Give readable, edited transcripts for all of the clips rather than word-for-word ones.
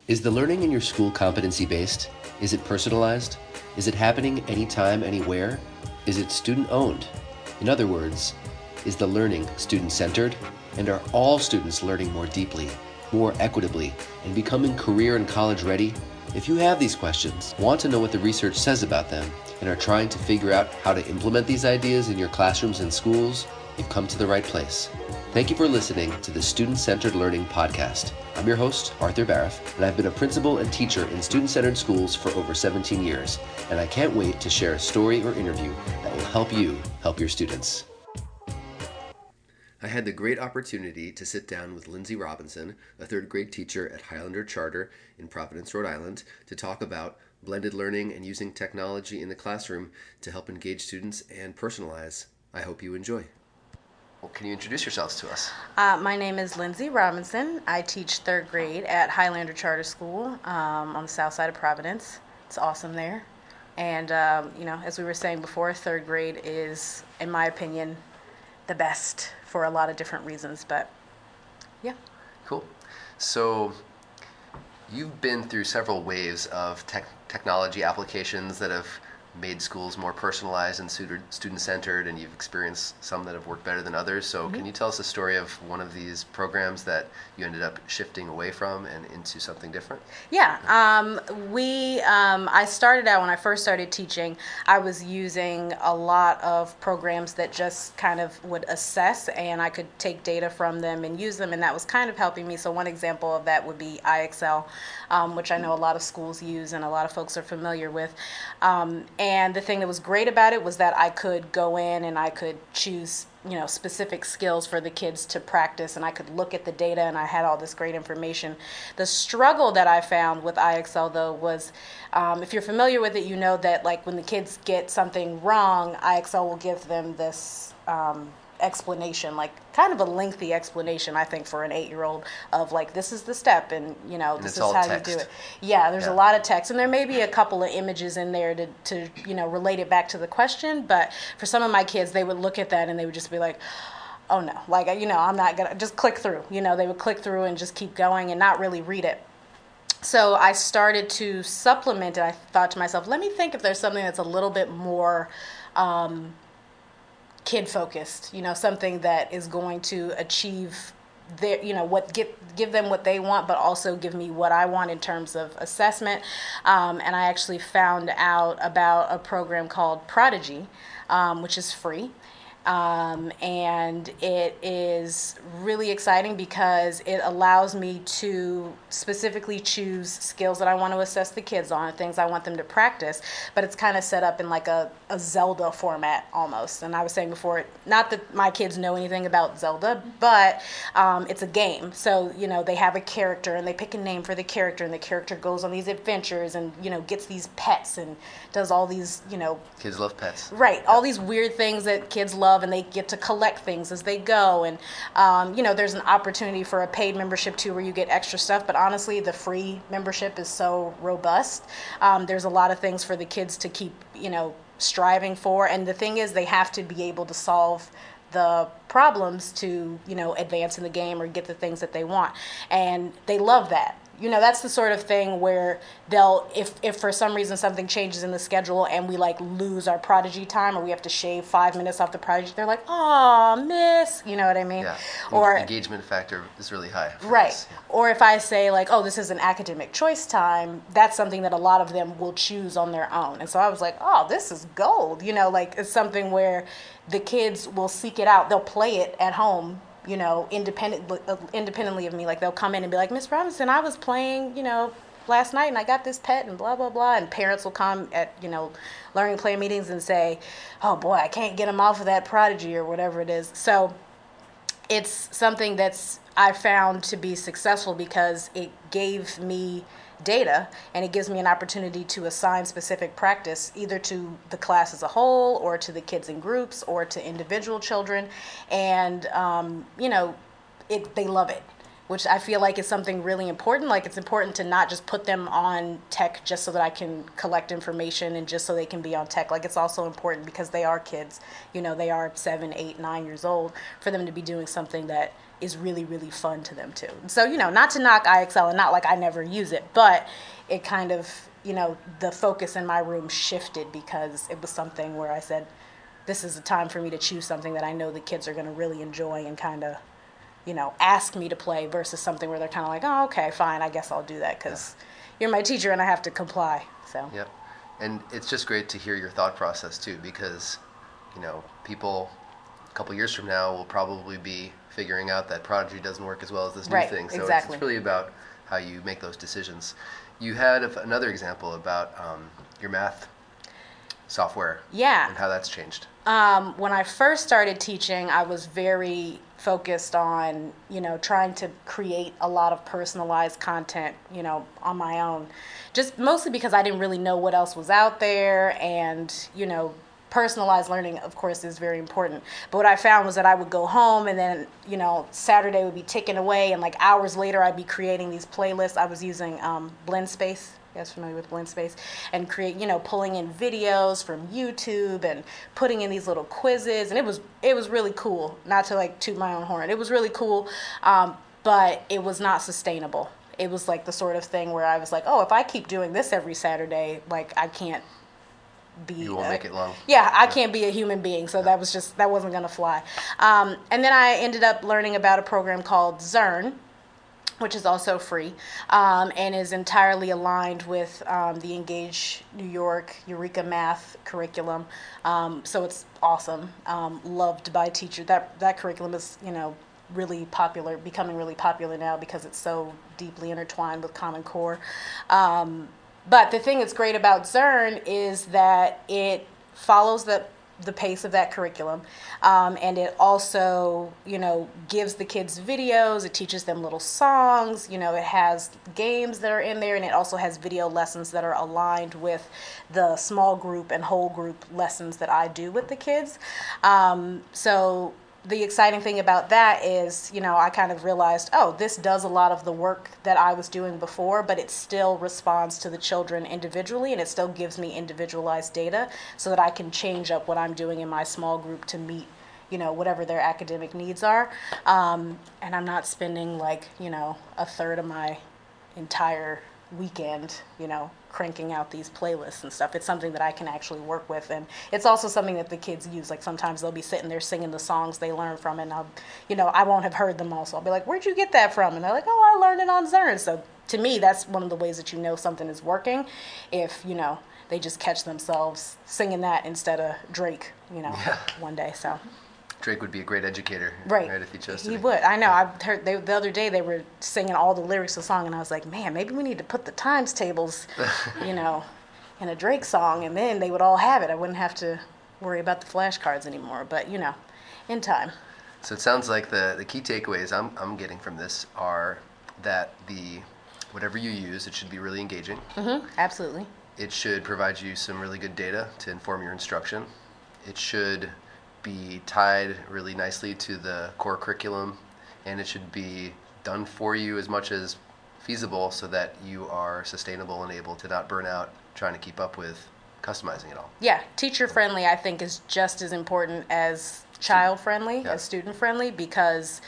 Is the learning in your school competency-based? Is it personalized? Is it happening anytime, anywhere? Is it student-owned? In other words, is the learning student-centered? And are all students learning more deeply, more equitably, and becoming career and college ready? If you have these questions, want to know what the research says about them, and are trying to figure out how to implement these ideas in your classrooms and schools, you've come to the right place. Thank you for listening to the Student-Centered Learning Podcast. I'm your host, Arthur Baraff, and I've been a principal and teacher in student-centered schools for over 17 years, and I can't wait to share a story or interview that will help you help your students. I had the great opportunity to sit down with Lindsay Robinson, a third grade teacher at Highlander Charter in Providence, Rhode Island, to talk about blended learning and using technology in the classroom to help engage students and personalize. I hope you enjoy. Well, can you introduce yourselves to us? My name is Lindsay Robinson. I teach third grade at Highlander Charter School on the south side of Providence. It's awesome there. And, as we were saying before, third grade is, in my opinion, the best for a lot of different reasons. But, yeah. Cool. So you've been through several waves of technology applications that have made schools more personalized and student-centered, and you've experienced some that have worked better than others. So Can you tell us a story of one of these programs that you ended up shifting away from and into something different? Yeah. I started out, when I first started teaching, I was using a lot of programs that just kind of would assess, and I could take data from them and use them, and that was kind of helping me. So one example of that would be IXL, which I know a lot of schools use and a lot of folks are familiar with. And the thing that was great about it was that I could go in and I could choose, specific skills for the kids to practice, and I could look at the data, and I had all this great information. The struggle that I found with IXL, though, was if you're familiar with it, you know that like when the kids get something wrong, IXL will give them this explanation, like kind of a lengthy explanation, I think, for an 8-year-old of like, this is the step, and this is how you do it. Yeah, there's a lot of text, and there may be a couple of images in there to relate it back to the question, but for some of my kids, they would look at that and they would just be like, oh no, like, I'm not gonna just click through. They would click through and just keep going and not really read it. So I started to supplement it. I thought to myself, let me think if there's something that's a little bit more kid-focused, something that is going to achieve their, give them what they want, but also give me what I want in terms of assessment. And I actually found out about a program called Prodigy, which is free. And it is really exciting because it allows me to specifically choose skills that I want to assess the kids on, things I want them to practice, but it's kind of set up in like a Zelda format almost. And I was saying before, not that my kids know anything about Zelda, but it's a game. So, they have a character and they pick a name for the character, and the character goes on these adventures and, gets these pets and does all these, Kids love pets. Right. All these weird things that kids love, and they get to collect things as they go. And, there's an opportunity for a paid membership too, where you get extra stuff. But honestly, the free membership is so robust. There's a lot of things for the kids to keep, striving for. And the thing is, they have to be able to solve the problems to, advance in the game or get the things that they want. And they love that. That's the sort of thing where they'll, if for some reason something changes in the schedule and we like lose our Prodigy time, or we have to shave 5 minutes off the Prodigy, they're like, "Aw, miss," you know what I mean? Yeah. Or engagement factor is really high. Right. Yeah. Or if I say like, "Oh, this is an academic choice time," that's something that a lot of them will choose on their own. And so I was like, "Oh, this is gold." Like it's something where the kids will seek it out. They'll play it at home, independently of me. Like they'll come in and be like, "Miss Robinson, I was playing, last night and I got this pet and blah, blah, blah." And parents will come at, learning play meetings and say, "Oh boy, I can't get them off of that Prodigy," or whatever it is. So it's something that's I found to be successful because it gave me data, and it gives me an opportunity to assign specific practice either to the class as a whole or to the kids in groups or to individual children. And, they love it, which I feel like is something really important. Like it's important to not just put them on tech just so that I can collect information and just so they can be on tech. Like it's also important because they are kids, they are 7, 8, 9 years old, for them to be doing something that is really, really fun to them too. So, not to knock IXL and not like I never use it, but it kind of, the focus in my room shifted because it was something where I said, this is a time for me to choose something that I know the kids are going to really enjoy and kind of, ask me to play versus something where they're kind of like, oh, okay, fine, I guess I'll do that because you're my teacher and I have to comply. So. Yep. And it's just great to hear your thought process too, because, people a couple years from now will probably be figuring out that Prodigy doesn't work as well as this new thing. So exactly. It's really about how you make those decisions. You had another example about your math software. Yeah. And how that's changed. When I first started teaching, I was very focused on, trying to create a lot of personalized content, on my own. Just mostly because I didn't really know what else was out there, and, personalized learning, of course, is very important. But what I found was that I would go home and then, Saturday would be ticking away, and like hours later I'd be creating these playlists. I was using BlendSpace. You guys familiar with BlendSpace? And pulling in videos from YouTube and putting in these little quizzes, and it was really cool. Not to like toot my own horn. It was really cool, but it was not sustainable. It was like the sort of thing where I was like, oh, if I keep doing this every Saturday, like I can't be. You won't make it long. Yeah, I can't be a human being, so that wasn't gonna fly. And then I ended up learning about a program called Zearn, which is also free, and is entirely aligned with the Engage New York Eureka Math curriculum. So it's awesome, loved by teachers. That curriculum is, really popular, becoming really popular now because it's so deeply intertwined with Common Core. But the thing that's great about Zearn is that it follows the pace of that curriculum, and it also, gives the kids videos. It teaches them little songs. It has games that are in there, and it also has video lessons that are aligned with the small group and whole group lessons that I do with the kids. So the exciting thing about that is, I kind of realized, oh, this does a lot of the work that I was doing before, but it still responds to the children individually, and it still gives me individualized data so that I can change up what I'm doing in my small group to meet, whatever their academic needs are. And I'm not spending like, a third of my entire weekend, cranking out these playlists and stuff. It's something that I can actually work with, and it's also something that the kids use. Like sometimes they'll be sitting there singing the songs they learn from, and I won't have heard them all, so I'll be like, "Where'd you get that from?" And they're like, "Oh, I learned it on Zearn." So to me, that's one of the ways that something is working, if they just catch themselves singing that instead of Drake, one day. So. Drake would be a great educator, right? If he chose to. He would. I know. I heard the other day they were singing all the lyrics of the song, and I was like, man, maybe we need to put the times tables, in a Drake song, and then they would all have it. I wouldn't have to worry about the flashcards anymore. But in time. So it sounds like the key takeaways I'm getting from this are that whatever you use, it should be really engaging. Mm-hmm. Absolutely. It should provide you some really good data to inform your instruction. It should be tied really nicely to the core curriculum, and it should be done for you as much as feasible so that you are sustainable and able to not burn out trying to keep up with customizing it all. Yeah, teacher friendly I think is just as important as child friendly, as student friendly, because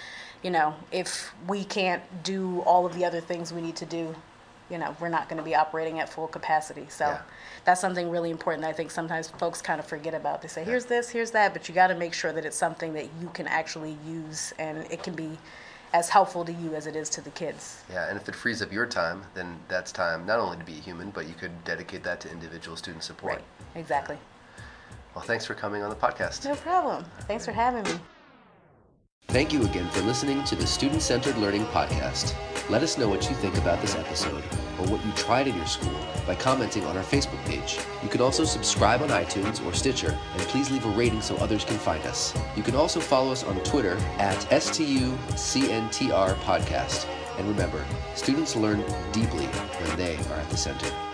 if we can't do all of the other things we need to do, we're not going to be operating at full capacity. So that's something really important that I think sometimes folks kind of forget about. They say, here's this, here's that, but you got to make sure that it's something that you can actually use, and it can be as helpful to you as it is to the kids. Yeah, and if it frees up your time, then that's time not only to be a human, but you could dedicate that to individual student support. Right, exactly. Well, thanks for coming on the podcast. No problem. Thanks for having me. Thank you again for listening to the Student Centered Learning Podcast. Let us know what you think about this episode, or what you tried in your school, by commenting on our Facebook page. You can also subscribe on iTunes or Stitcher, and please leave a rating so others can find us. You can also follow us on Twitter at STUCNTR Podcast. And remember, students learn deeply when they are at the center.